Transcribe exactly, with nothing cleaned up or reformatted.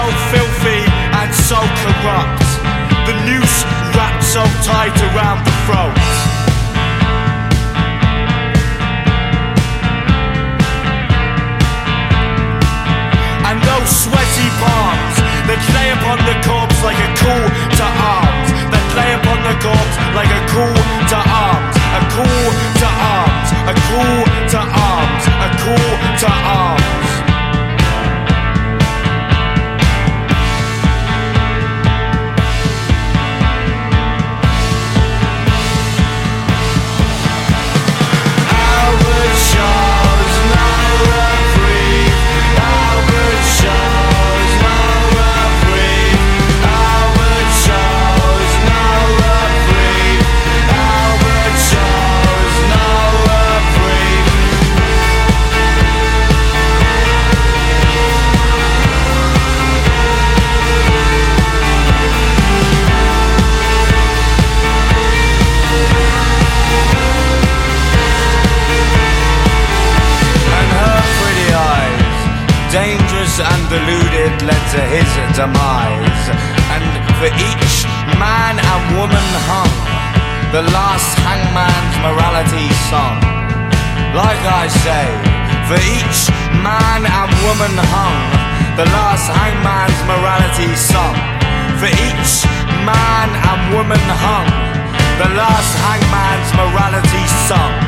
filthy and so corrupt, the noose wrapped so tight around the throat. And those sweaty palms that lay upon the corpse like a call to arms, that lay upon the corpse like a call to arms, a call to arms, a call to arms, a call to arms. Dangerous and deluded led to his demise, and for each man and woman hung the last hangman's morality song. Like I say, for each man and woman hung the last hangman's morality song. For each man and woman hung the last hangman's morality song.